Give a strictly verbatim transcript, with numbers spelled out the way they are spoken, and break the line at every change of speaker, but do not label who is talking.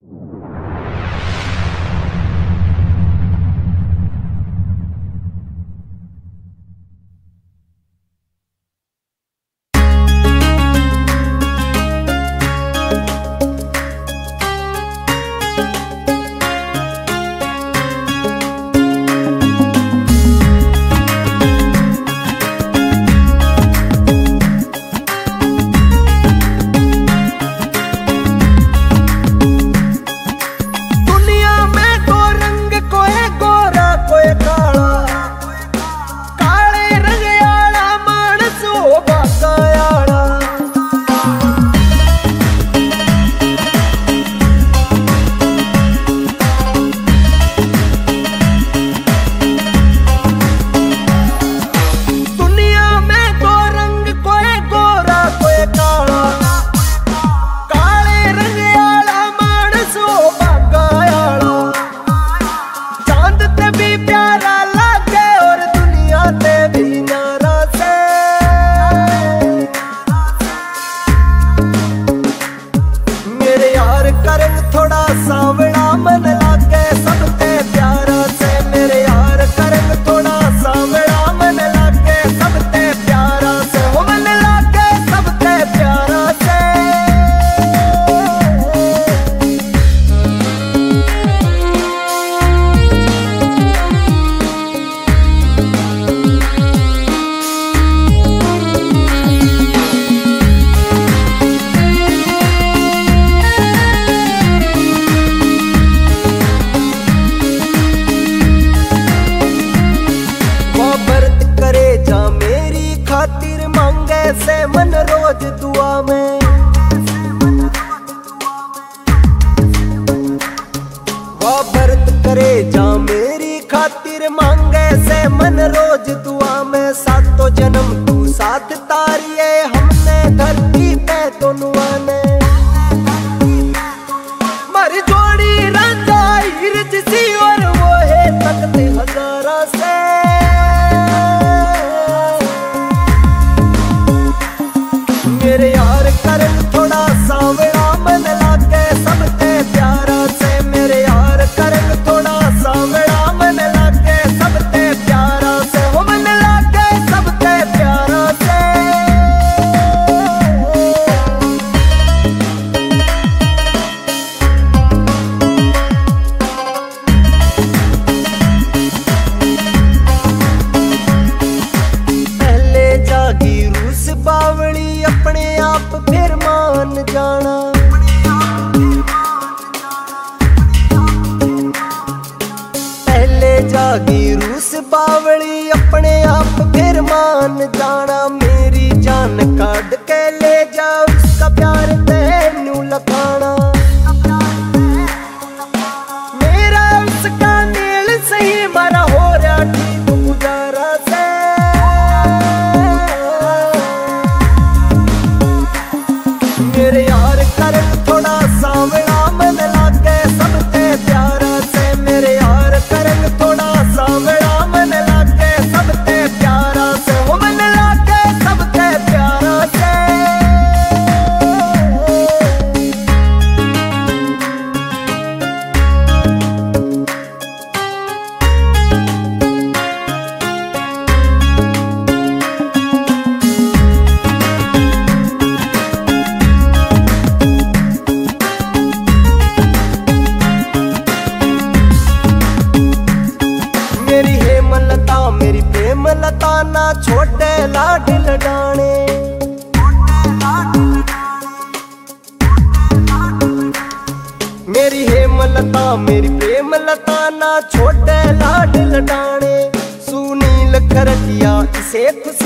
से मन रोज दुआ में, वो व्रत करे जा मेरी खातिर मांगे से मन रोज दुआ में। सातों जन्म तू साथ तारिये हमने धरती पे दोनों ने, मर जोड़ी रांझा हीर जिसी और वो है तकते हजारा से। मेरे यार करन थोड़ा सावड़ा मन लागे सबते प्यारा से। मेरे यार करन थोड़ा सावड़ा मन लागे सबते प्यारा से। हो मन लागे सबते प्यारा से। पहले जागी रूस बावली अपने आप फिर मान जाना। पहले जागी रूस बावली अपने आप फिर मान जाना। मेरी जान काट के ले जा उसका प्यार तेनू लखाना। मेरा उसका दिल सही मरा हो रहा ठीक गुजारा से। मेरे यार करन थोड़ा सावड़ा मन लागे सबते प्यारा से। मेरे यार करन थोड़ा सावड़ा मन लागे सबते प्यारा से। हो मन लागे सबते प्यारा से। मेरी हेमलता मेरी प्रेमलता ना छोटे लाड लडाने। मेरी हेमलता मेरी प्रेमलता ना छोटे लाड लडाने। सुनील करकिया इसे खुश